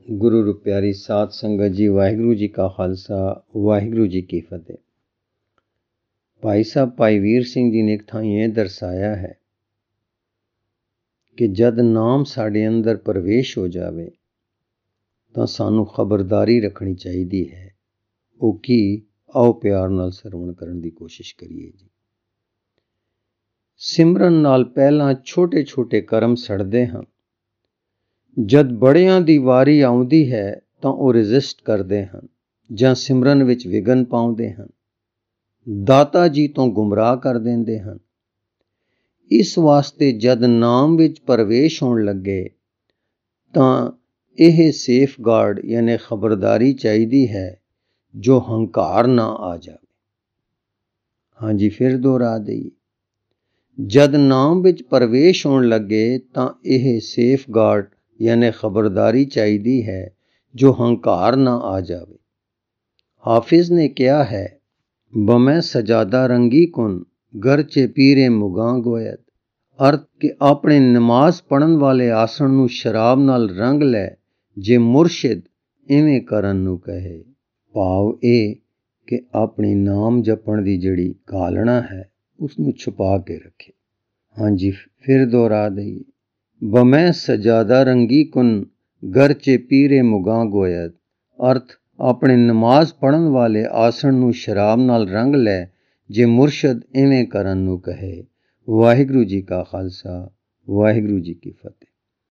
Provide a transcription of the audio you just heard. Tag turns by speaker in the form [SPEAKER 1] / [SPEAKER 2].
[SPEAKER 1] गुरु रूप प्यारी साध संगत जी, वाहिगुरू जी का खालसा वाहिगुरू जी की फतेह। भाई साहब भाई वीर सिंह जी ने एक थां ये दर्शाया है कि जद नाम साढ़े अंदर प्रवेश हो जावे तो सानू खबरदारी रखनी चाहिए है। वो की आओ प्यार नाल सरवण करन दी कोशिश करिए जी। सिमरन नाल पहला छोटे छोटे कर्म सड़दे हैं, जद बड़ियां दी वारी आउंदी है तो वो रजिस्ट करते हैं जां सिमरन विच विघन पाउंदे हैं, दाता जी तो गुमराह कर देंदे हैं। इस वास्ते जद नाम विच प्रवेश होण लगे तां यह सेफ गार्ड यानी खबरदारी चाहिए है जो हंकार ना आ जाए। हाँ जी, फिर दोहरा दईए, जद नाम विच प्रवेश होण लगे तां यह सेफ गार्ड यानी खबरदारी चाहिए है जो हंकार ना आ जावे। हाफिज ने कहा है, बमै सजादा रंगी कुन घर चे पीरे मुगां गोयत। अर्थ कि अपने नमाज पढ़न वाले आसन नू शराब नाल रंग लै जे मुर्शिद इवें करन नू कहे। भाव ए कि अपनी नाम जपण दी जड़ी घालना है उसनू छुपा के रखे। हाँ जी, फिर दोहरा दईए, बमै सजादा रंगी कुन घर चे पीरे मुगां गोयत। अर्थ अपने नमाज पढ़न वाले आसन नू शराब नाल रंग लै जे मुर्शद इवें करन नू कहे। वाहिगुरू जी का खालसा वाहिगुरू जी की फतेह।